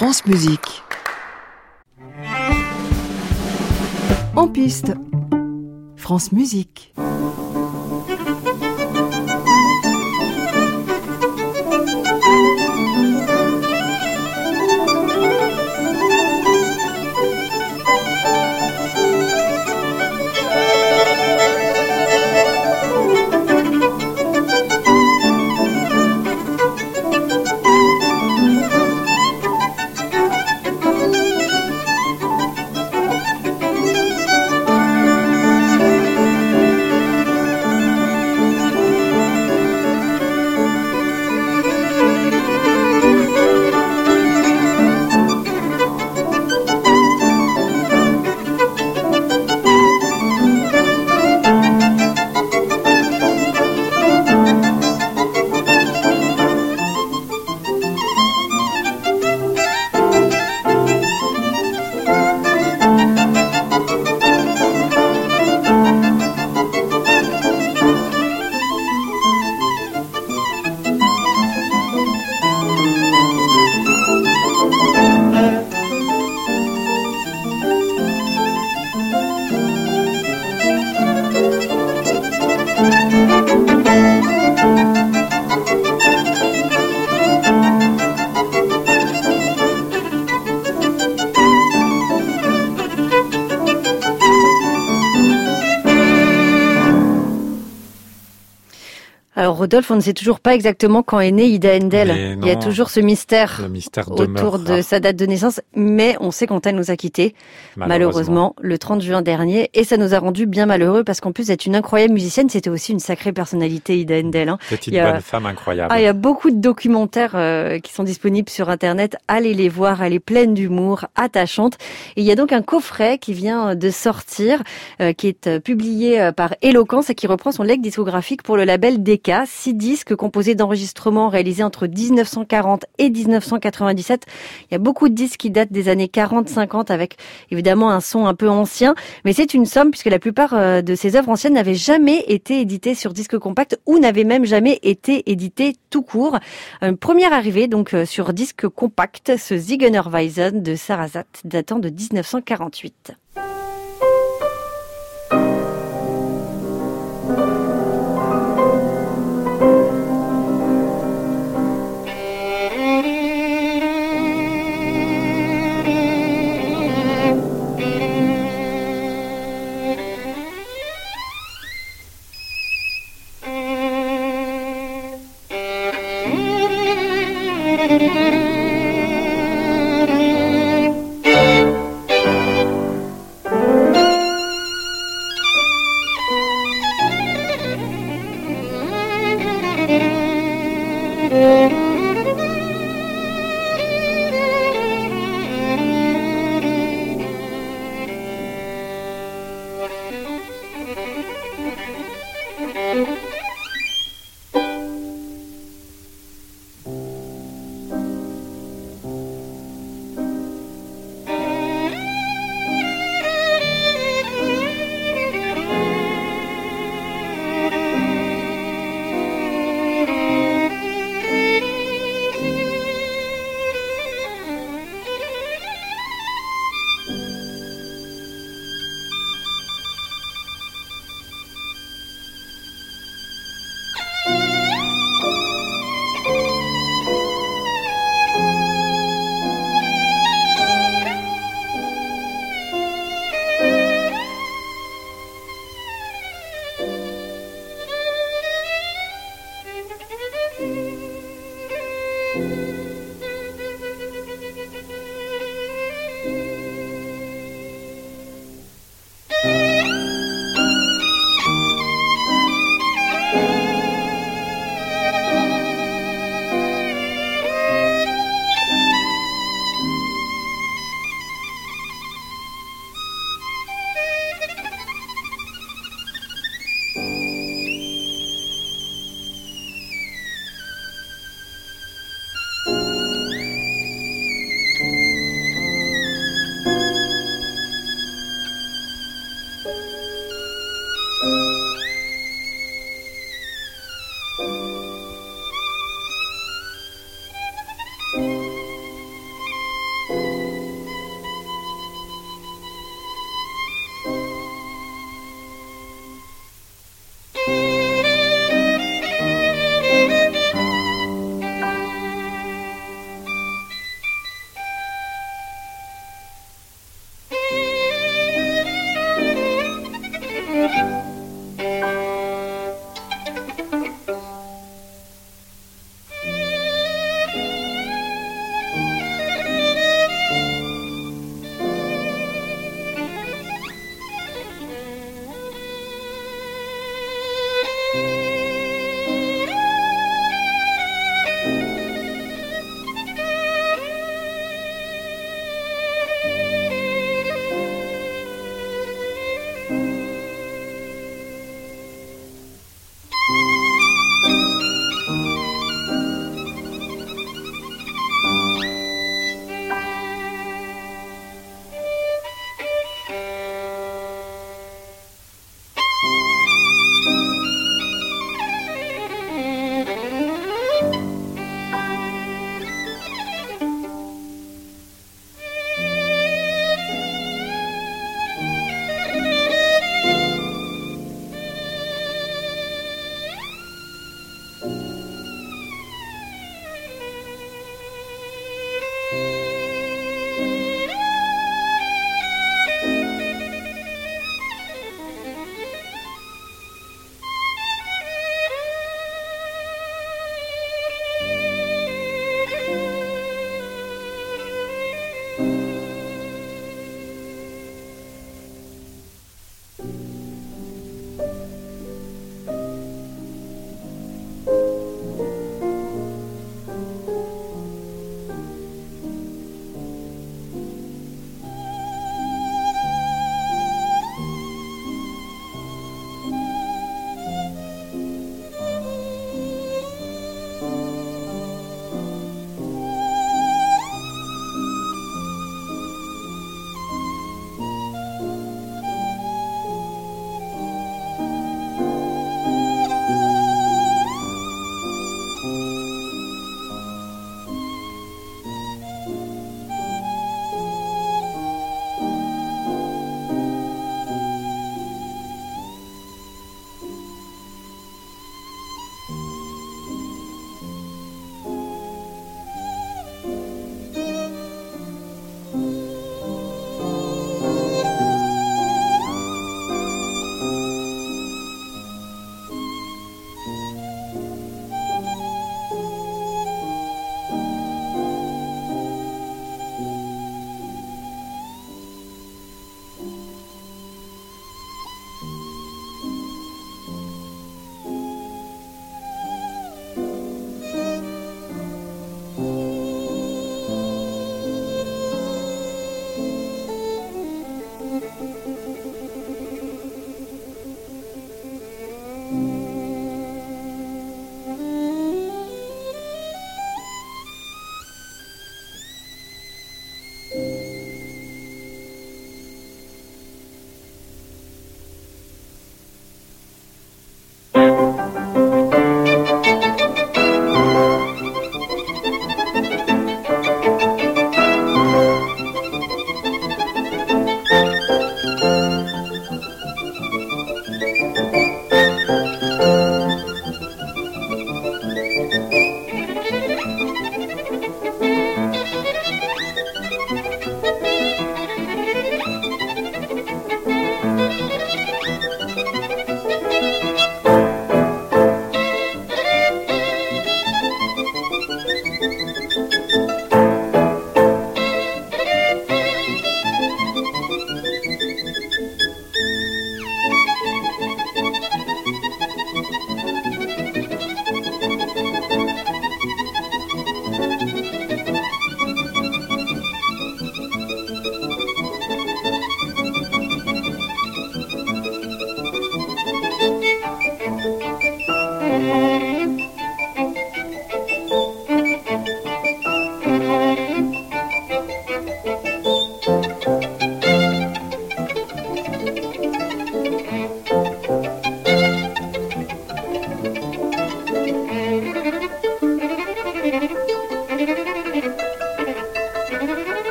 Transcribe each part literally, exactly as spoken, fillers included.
France Musique. En piste, France Musique. Alors Rodolphe, on ne sait toujours pas exactement quand est née Ida Haendel. Il y a toujours ce mystère, le mystère autour de sa date de naissance, mais on sait quand elle nous a quittés, malheureusement. malheureusement, le trente juin dernier, et ça nous a rendu bien malheureux parce qu'en plus d'être une incroyable musicienne, c'était aussi une sacrée personnalité, Ida Haendel. Hein. C'était une a... bonne femme incroyable. Ah, il y a beaucoup de documentaires euh, qui sont disponibles sur Internet. Allez les voir, elle est pleine d'humour, attachante. Et il y a donc un coffret qui vient de sortir, euh, qui est euh, publié euh, par Eloquence et qui reprend son legs discographique pour le label Decca. Six disques composés d'enregistrements réalisés entre dix-neuf cent quarante et dix-neuf cent quatre-vingt-dix-sept. Il y a beaucoup de disques qui datent des années quarante cinquante avec évidemment un son un peu ancien, mais c'est une somme puisque la plupart de ces œuvres anciennes n'avaient jamais été éditées sur disque compact ou n'avaient même jamais été éditées tout court. Une première arrivée donc sur disque compact, ce Ziegener Weisen de Sarrazat datant de dix-neuf cent quarante-huit.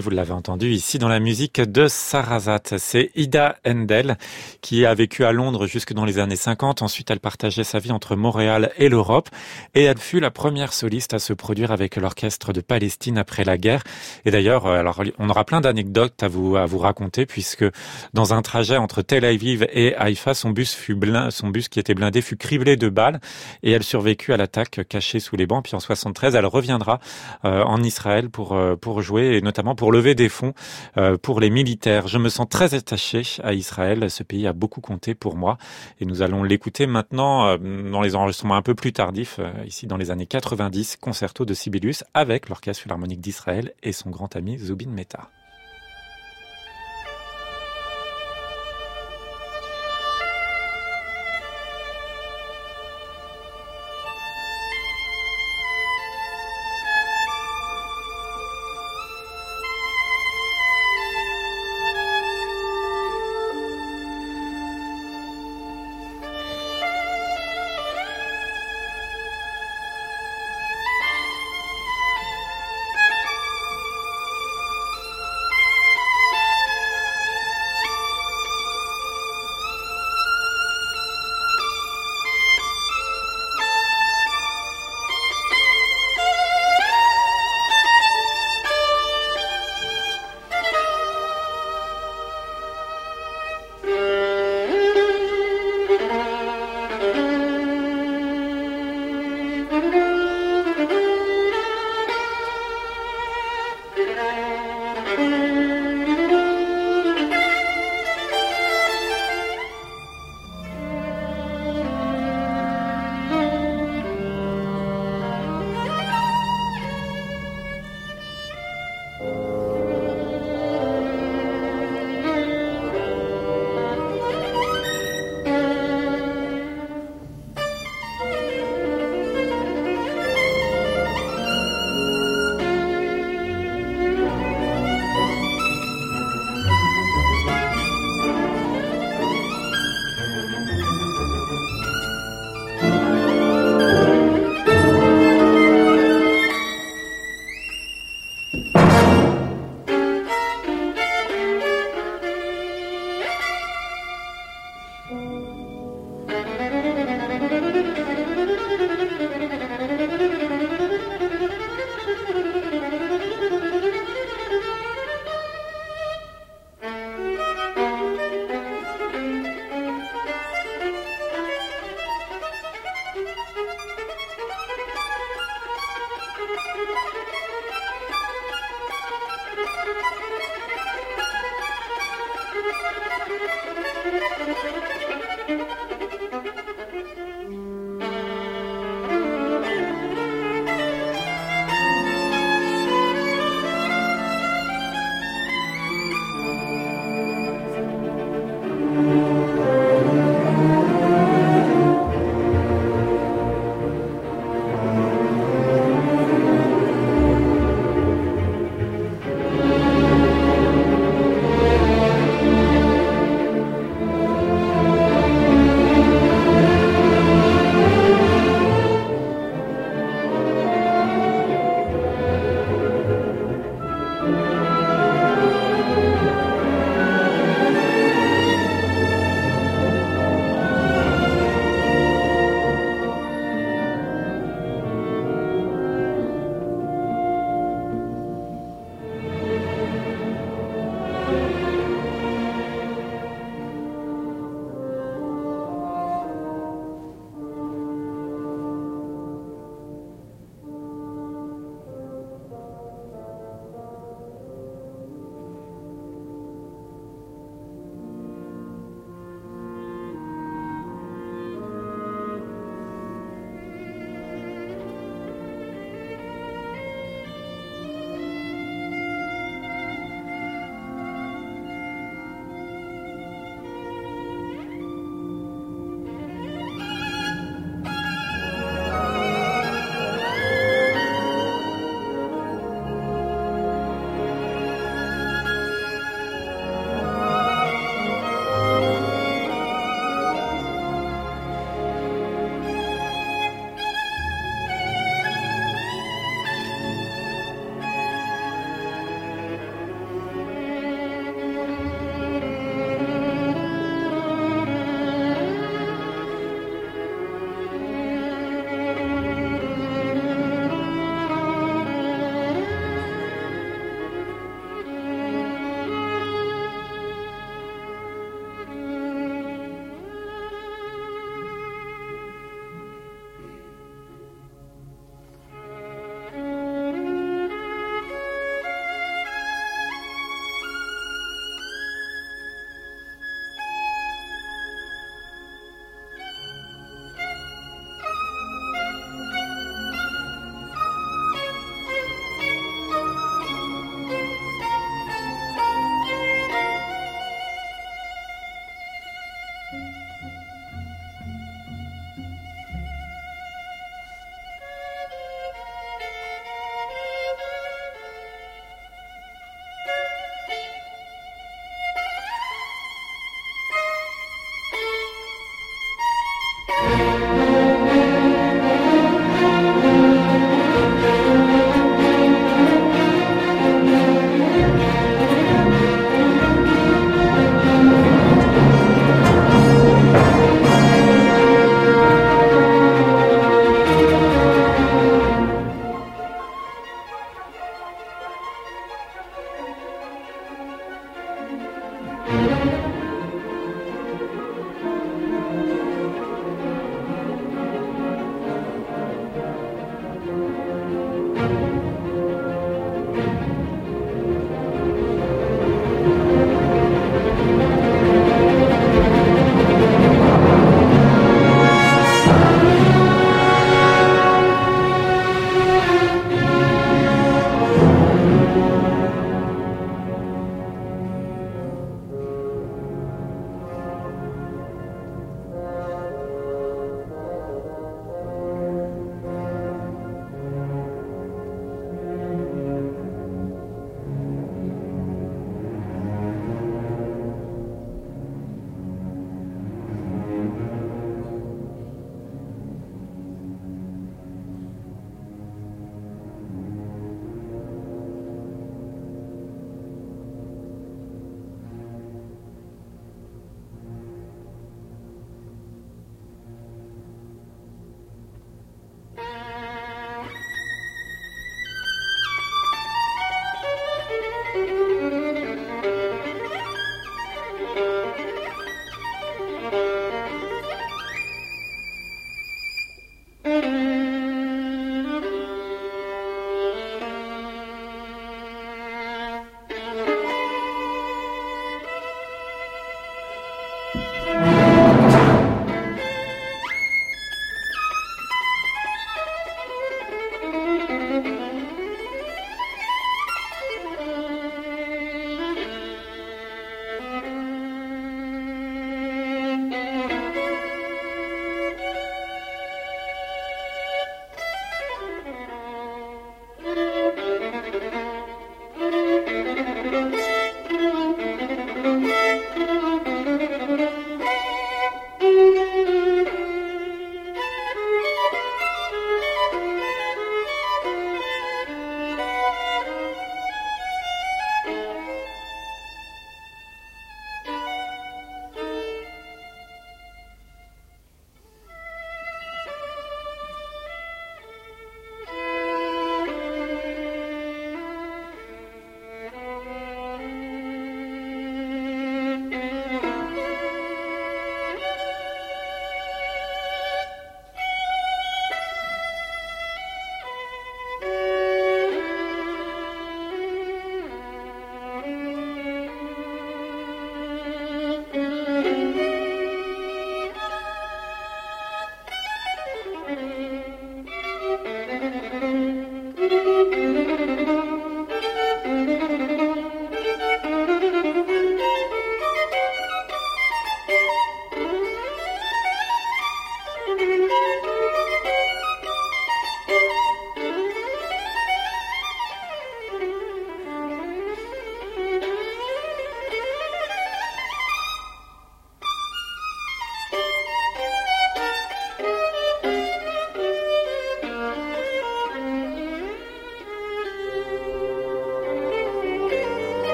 Et vous l'avez entendu ici dans la musique de Sarrazat. C'est Ida Endel qui a vécu à Londres jusque dans les années cinquante. Ensuite, elle partageait sa vie entre Montréal et l'Europe. Et elle fut la première soliste à se produire avec l'orchestre de Palestine après la guerre. Et d'ailleurs, alors, on aura plein d'anecdotes à vous, à vous raconter puisque dans un trajet entre Tel Aviv et Haïfa, son bus fut blindé, son bus qui était blindé fut criblé de balles et elle survécut à l'attaque cachée sous les bancs. Puis en soixante-treize, elle reviendra euh, en Israël pour euh, pour jouer et notamment pour lever des fonds euh, pour les militaires. Je me sens très attaché à Israël. Ce pays a beaucoup compté pour moi et nous allons l'écouter maintenant euh, dans les enregistrements un peu plus tardifs, euh, ici dans les années quatre-vingt-dix, concerto de Sibelius avec l'Orchestre Philharmonique d'Israël et son grand ami Zubin Mehta.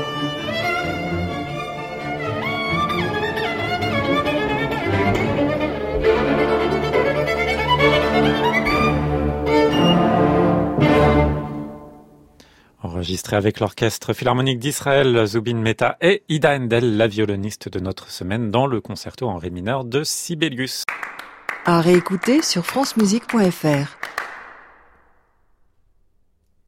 Enregistré avec l'Orchestre Philharmonique d'Israël, Zubin Mehta et Ida Endel, la violoniste de notre semaine dans le concerto en ré mineur de Sibelius. À réécouter sur francemusique point f r.